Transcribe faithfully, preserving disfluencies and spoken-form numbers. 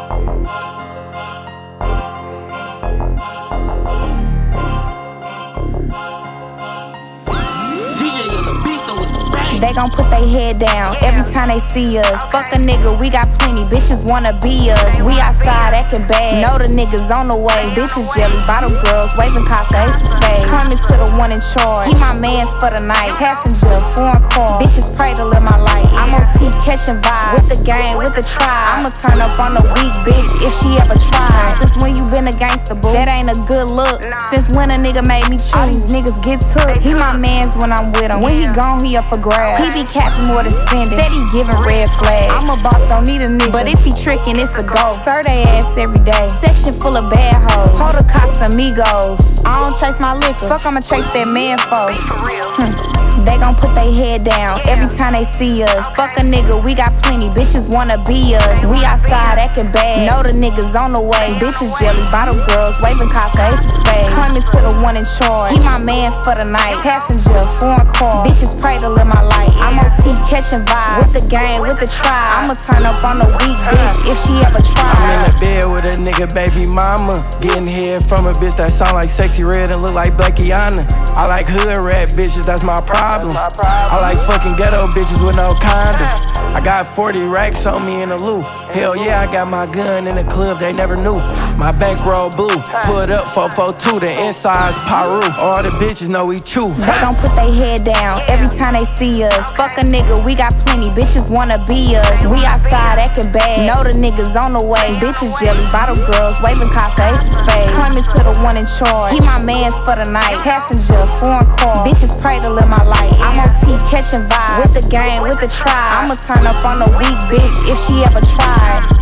They gon' put they head down every time they see us. Fuck a nigga, we got plenty, bitches wanna be us. We outside acting bad, know the niggas on the way. Bitches jelly, bottle girls, waving cops, ace of spades. Coming to the one in charge, he my mans for the night. Passenger, foreign car, bitches pray to live my life. I'm on T catching vibes, with the gang, with the tribe. I'ma turn up on the weak bitch if she ever tries. Since when you been a gangster, boo? That ain't a good look. Since when a nigga made me choose, all these niggas get took. He my mans when I'm with him, when he gone, he up for grabs. He be capping more than spending, steady giving red flags. I'm a boss, don't need a nigga, but if he trickin', it's a go. Serve they ass every day, section full of bad hoes. Hold the cops amigos, I don't chase my liquor, fuck I'ma chase that man for. Hmm. They gon' put they head down every time they see us. Fuck a nigga, we got plenty, bitches wanna be us. We outside acting bad, know the niggas on the way. Bitches jelly, bottle girls, waving cops, ace of spades. Coming to the one in charge, he my mans for the night. Passenger, foreign car, bitches pray to live my life. I'm on T catching vibes, with the gang, with the tribe. I'ma turn up on the weak bitch if she ever try. I'm in the bed with a nigga baby mama, getting head from a bitch that sound like Sexy Red and look like Blackiana. I like hood rat bitches, that's my problem. I like fucking ghetto bitches with no condom. I got forty racks on me in the loop. Hell yeah, I got my gun in the club, they never knew. My bankroll blue, put up four four two, the inside's Paru. All the bitches know we chew. They gon' put they head down every time they see us. Fuck a nigga, we got plenty, bitches wanna be us. We outside acting bad, know the niggas on the way. Bitches jelly, bottle girls, waving cops, ace of spades. Coming to the one in charge, he my mans for the night. Passenger, foreign car, bitches pray to live my life. I'm on T catching vibes, with the gang, with the tribe. I'ma turn up on the weak bitch if she ever tried.